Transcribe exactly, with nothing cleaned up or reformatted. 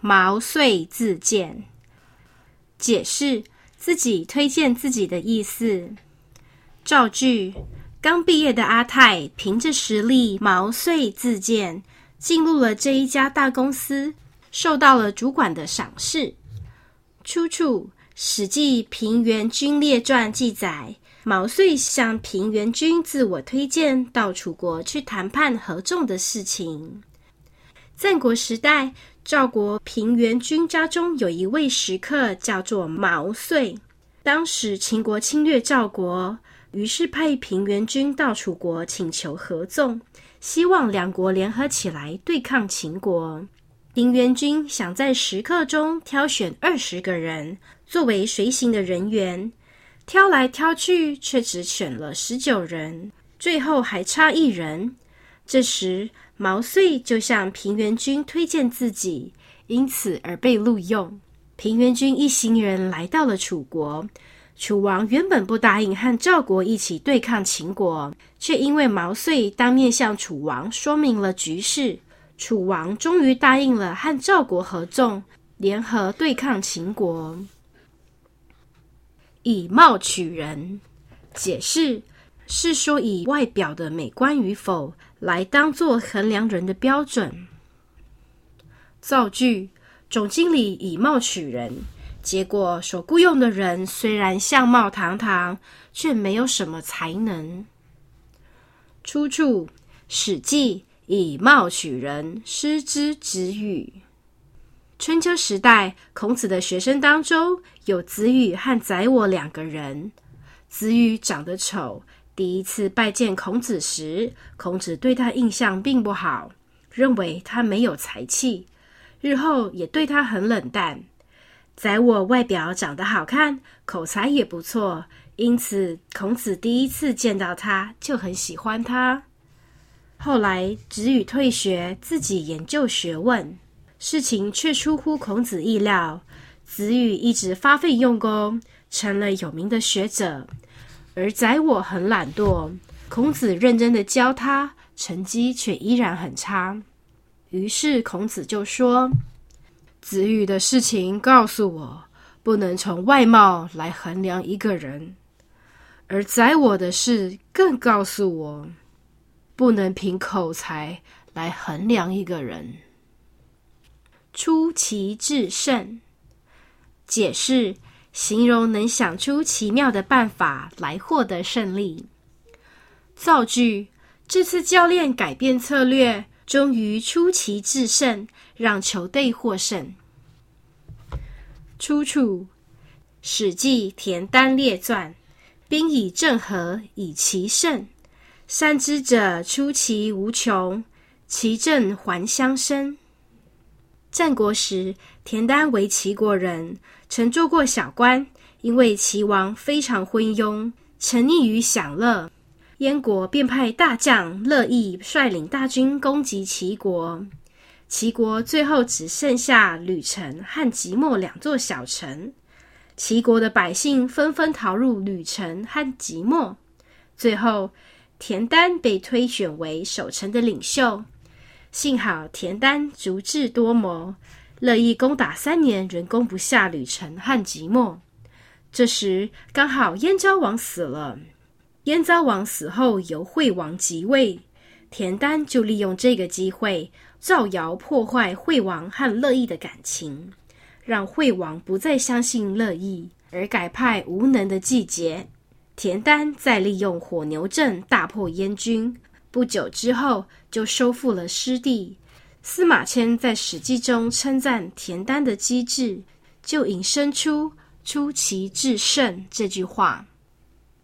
毛遂自荐。解释自己推荐自己的意思。造句：刚毕业的阿泰凭着实力毛遂自荐，进入了这一家大公司，受到了主管的赏识。出处：史记平原君列传记载，毛遂向平原君自我推荐到楚国去谈判合纵的事情。战国时代，赵国平原君家中有一位食客叫做毛遂。当时秦国侵略赵国，于是派平原君到楚国请求合纵，希望两国联合起来对抗秦国。平原君想在食客中挑选二十个人作为随行的人员，挑来挑去却只选了十九人，最后还差一人。这时毛遂就向平原君推荐自己，因此而被录用。平原君一行人来到了楚国，楚王原本不答应和赵国一起对抗秦国，却因为毛遂当面向楚王说明了局势，楚王终于答应了和赵国合纵，联合对抗秦国。以貌取人。解释是说以外表的美观与否来当作衡量人的标准。造句：总经理以貌取人，结果所雇用的人虽然相貌堂堂，却没有什么才能。出处：史记以貌取人，失之子语。春秋时代，孔子的学生当中有子羽和宰我两个人。子羽长得丑，第一次拜见孔子时，孔子对他印象并不好，认为他没有才气，日后也对他很冷淡。宰我外表长得好看，口才也不错，因此孔子第一次见到他就很喜欢他。后来子羽退学，自己研究学问，事情却出乎孔子意料，子羽一直发奋用功，成了有名的学者。而宰我很懒惰，孔子认真的教他，成绩却依然很差。于是孔子就说，子羽的事情告诉我，不能从外貌来衡量一个人，而宰我的事更告诉我，不能凭口才来衡量一个人。出奇制胜。解释形容能想出奇妙的办法来获得胜利。造句：这次教练改变策略，终于出奇制胜，让球队获胜。出处：史记田单列传，兵以正和，以奇胜。善之者出奇无穷，其政还相生。战国时，田单为齐国人，曾做过小官，因为齐王非常昏庸，沉溺于享乐，燕国便派大将乐毅率领大军攻击齐国。齐国最后只剩下吕城和即墨两座小城，齐国的百姓纷纷逃入吕城和即墨，最后田单被推选为守城的领袖。幸好田单足智多谋，乐毅攻打三年仍攻不下吕城和即墨。这时刚好燕昭王死了，燕昭王死后由惠王即位，田单就利用这个机会造谣破坏惠王和乐毅的感情，让惠王不再相信乐毅，而改派无能的季节。田单再利用火牛阵大破燕军，不久之后就收复了失地。司马迁在史记中称赞田单的机智，就引申出出奇制胜这句话。